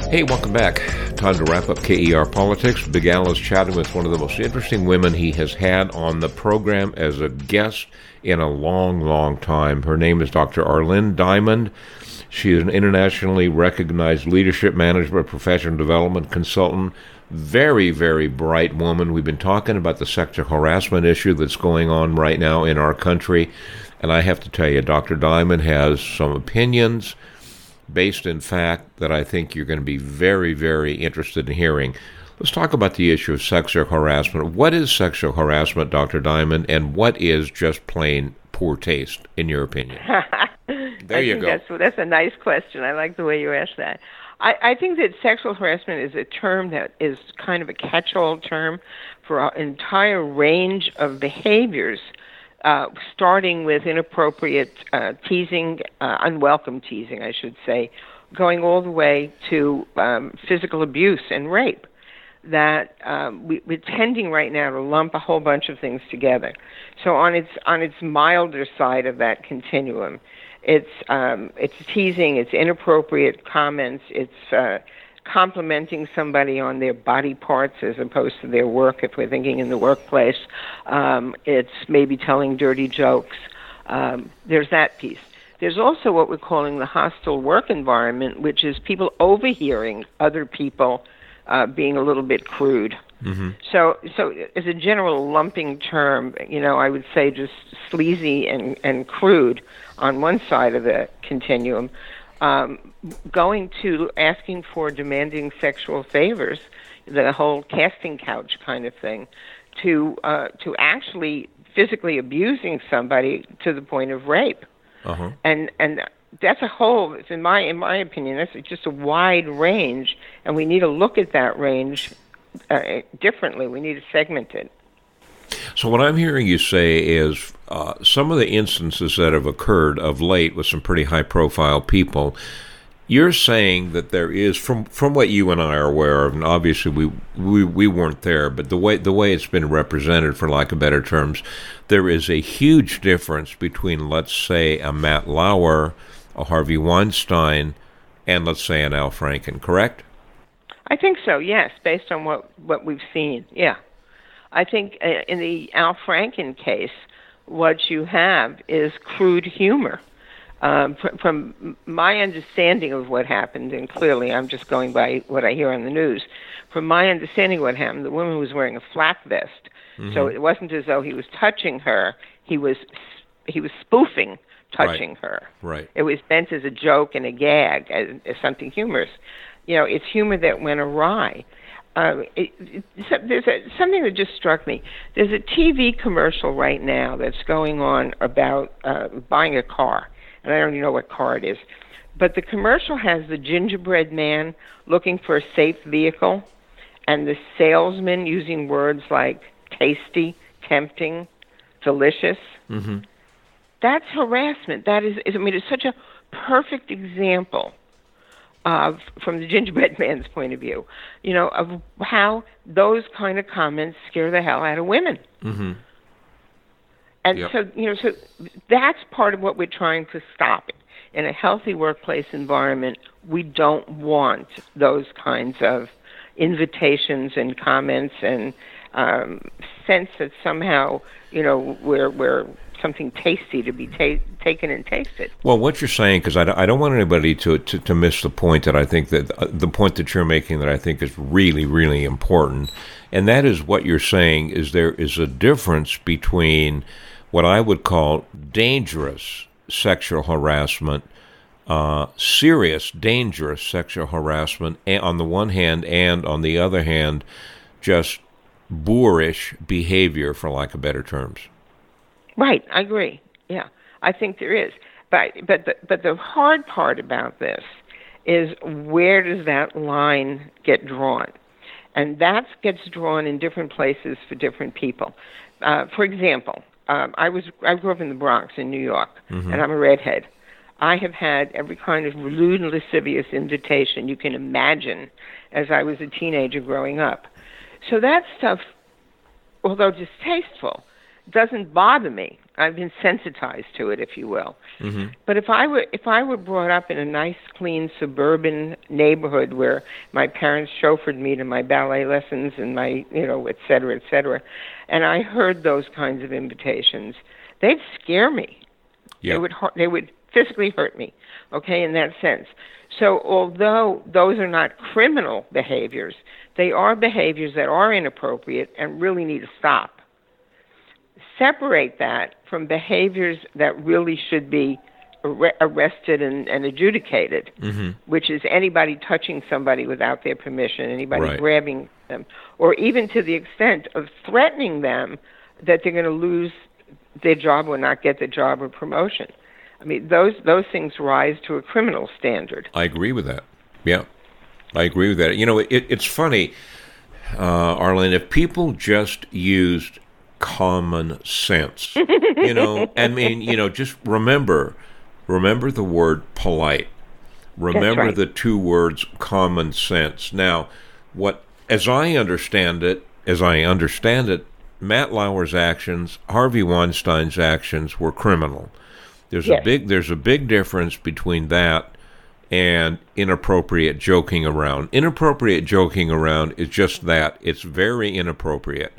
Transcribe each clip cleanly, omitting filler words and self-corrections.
Hey, welcome back. Time to wrap up KER Politics. Big Al is chatting with one of the most interesting women he has had on the program as a guest in a long, long time. Her name is Dr. Arlene Diamond. She is an internationally recognized leadership management professional development consultant. Very, very bright woman. We've been talking about the sexual harassment issue that's going on right now in our country. And I have to tell you, Dr. Diamond has some opinions based in fact that I think you're going to be very, very interested in hearing. Let's talk about the issue of sexual harassment. What is sexual harassment, Dr. Diamond, and what is just plain poor taste, in your opinion? There you go. That's a nice question. I like the way you asked that. I think that sexual harassment is a term that is kind of a catch-all term for an entire range of behaviors, starting with inappropriate teasing, unwelcome teasing, I should say, going all the way to physical abuse and rape. That we're tending right now to lump a whole bunch of things together. So on its milder side of that continuum, it's teasing, it's inappropriate comments, it's complimenting somebody on their body parts as opposed to their work if we're thinking in the workplace. It's maybe telling dirty jokes. There's that piece. There's also what we're calling the hostile work environment, which is people overhearing other people being a little bit crude. Mm-hmm. So as a general lumping term, I would say just sleazy and crude on one side of the continuum. Going to asking for demanding sexual favors, the whole casting couch kind of thing, to actually physically abusing somebody to the point of rape. Uh-huh. And that's a whole, in my opinion, that's just a wide range, and we need to look at that range differently. We need to segment it. So what I'm hearing you say is some of the instances that have occurred of late with some pretty high-profile people, you're saying that there is, from what you and I are aware of, and obviously we weren't there, but the way it's been represented, for lack of better terms, there is a huge difference between, let's say, a Matt Lauer, a Harvey Weinstein, and let's say an Al Franken, correct? I think so, yes, based on what we've seen, yeah. I think in the Al Franken case, what you have is crude humor. From my understanding of what happened, and clearly I'm just going by what I hear on the news, from my understanding of what happened, the woman was wearing a flak vest, mm-hmm. So it wasn't as though he was touching her, he was spoofing touching her. Right. It was meant as a joke and a gag, as something humorous. It's humor that went awry. There's something that just struck me. There's a TV commercial right now that's going on about buying a car, and I don't even know what car it is. But the commercial has the gingerbread man looking for a safe vehicle, and the salesman using words like tasty, tempting, delicious. Mm-hmm. That's harassment. That is, it's such a perfect example of, from the gingerbread man's point of view, of how those kind of comments scare the hell out of women. Mm-hmm. And yep. So that's part of what we're trying to stop. In a healthy workplace environment, we don't want those kinds of invitations and comments and sense that somehow, we're something tasty to be taken and tasted. Well, what you're saying, because I don't want anybody to miss the point that I think that the point that you're making that I think is really, really important, and that is what you're saying is there is a difference between what I would call dangerous sexual harassment, serious, dangerous sexual harassment on the one hand, and on the other hand, just boorish behavior, for lack of better terms. Right, I agree. Yeah, I think there is. But the hard part about this is, where does that line get drawn? And that gets drawn in different places for different people. For example, I grew up in the Bronx in New York, mm-hmm. and I'm a redhead. I have had every kind of lewd and lascivious invitation you can imagine as I was a teenager growing up. So that stuff, although distasteful, doesn't bother me. I've been sensitized to it, if you will. Mm-hmm. But if I were brought up in a nice, clean suburban neighborhood where my parents chauffeured me to my ballet lessons and my, et cetera, and I heard those kinds of invitations, they'd scare me. Yeah. They would physically hurt me, okay, in that sense. So although those are not criminal behaviors, they are behaviors that are inappropriate and really need to stop. Separate that from behaviors that really should be arrested and adjudicated, mm-hmm. which is anybody touching somebody without their permission, anybody Right. grabbing them, or even to the extent of threatening them that they're going to lose their job or not get the job or promotion. I mean, those things rise to a criminal standard. I agree with that. Yeah, I agree with that. It's funny, Arlene, if people just used common sense, I mean, just remember the word polite. Remember right. the two words common sense. Now, as I understand it, Matt Lauer's actions, Harvey Weinstein's actions were criminal. There's a big difference between that and inappropriate joking around. Inappropriate joking around is just that. It's very inappropriate.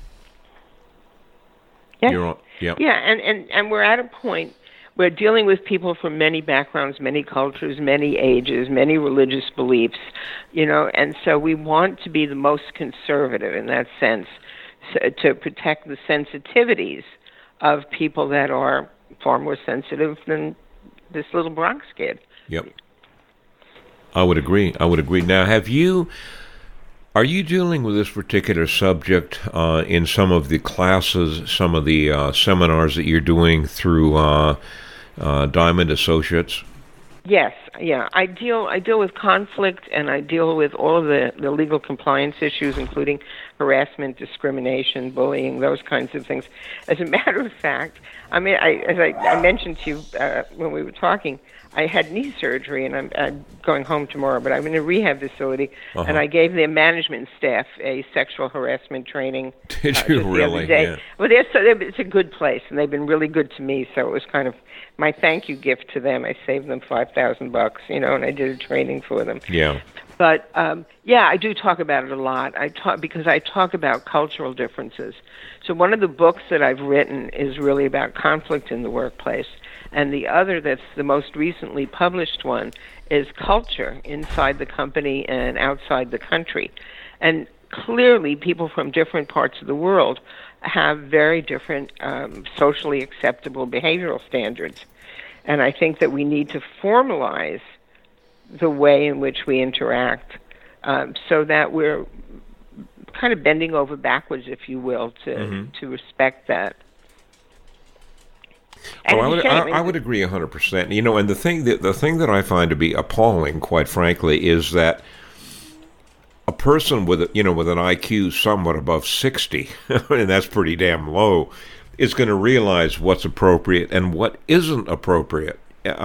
Yes. Yep. Yeah, and we're at a point where dealing with people from many backgrounds, many cultures, many ages, many religious beliefs, and so we want to be the most conservative in that sense, to protect the sensitivities of people that are far more sensitive than this little Bronx kid. Yep. I would agree. Now, are you dealing with this particular subject in some of the classes, some of the seminars that you're doing through Diamond Associates? Yes, yeah. I deal with conflict, and I deal with all of the legal compliance issues, including harassment, discrimination, bullying, those kinds of things. As a matter of fact, I mean, as I mentioned to you when we were talking, I had knee surgery, and I'm going home tomorrow, but I'm in a rehab facility, uh-huh. and I gave their management staff a sexual harassment training. Did you really? The other day. Yeah. Well, it's a good place, and they've been really good to me, so it was kind of my thank you gift to them. I saved them $5,000, and I did a training for them. Yeah. But I do talk about it a lot. Because I talk about cultural differences. So one of the books that I've written is really about conflict in the workplace, and the other that's the most recently published one is culture inside the company and outside the country. And clearly, people from different parts of the world have very different socially acceptable behavioral standards. And I think that we need to formalize the way in which we interact so that we're kind of bending over backwards, if you will, to respect that. Well, I would agree 100%. And the thing that I find to be appalling, quite frankly, is that a person with an IQ somewhat above 60, and that's pretty damn low, is going to realize what's appropriate and what isn't appropriate.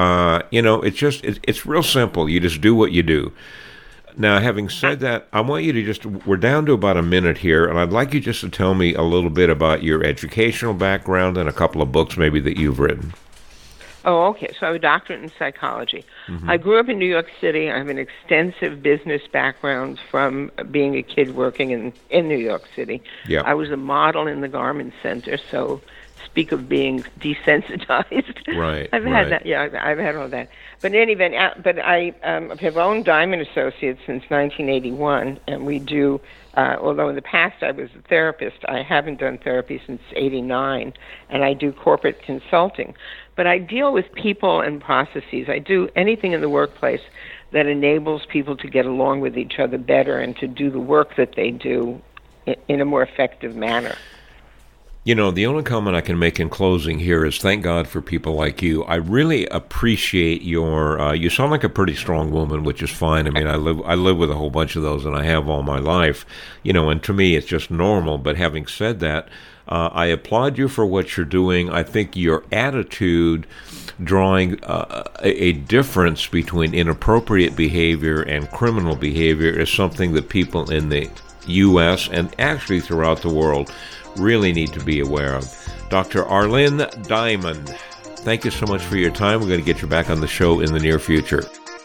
It's real simple. You just do what you do. Now, having said that, I want you to we're down to about a minute here, and I'd like you just to tell me a little bit about your educational background and a couple of books maybe that you've written. Oh, okay. So I have a doctorate in psychology. Mm-hmm. I grew up in New York City. I have an extensive business background from being a kid working in New York City. Yep. I was a model in the Garment Center, so speak of being desensitized. Right. I've had that. Yeah, I've had all that. But in any event, I have owned Diamond Associates since 1981, and we do. Although in the past I was a therapist, I haven't done therapy since '89, and I do corporate consulting. But I deal with people and processes. I do anything in the workplace that enables people to get along with each other better and to do the work that they do in a more effective manner. The only comment I can make in closing here is thank God for people like you. I really appreciate your. You sound like a pretty strong woman, which is fine. I mean, I live with a whole bunch of those, and I have all my life. And to me, it's just normal. But having said that, I applaud you for what you're doing. I think your attitude, drawing a difference between inappropriate behavior and criminal behavior, is something that people in the U.S. and actually throughout the world really need to be aware of. Dr. Arlene Diamond. Thank you so much for your time. We're going to get you back on the show in the near future.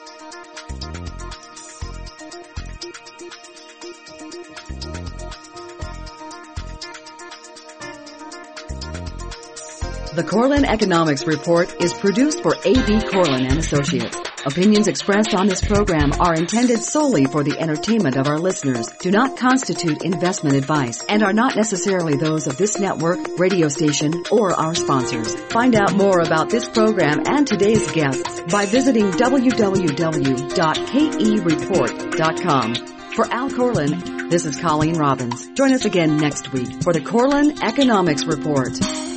The Corlin Economics Report is produced for A.B. Corlin and Associates. Opinions expressed on this program are intended solely for the entertainment of our listeners, do not constitute investment advice, and are not necessarily those of this network, radio station, or our sponsors. Find out more about this program and today's guests by visiting www.kereport.com. For Al Corlin, this is Colleen Robbins. Join us again next week for the Corlin Economics Report.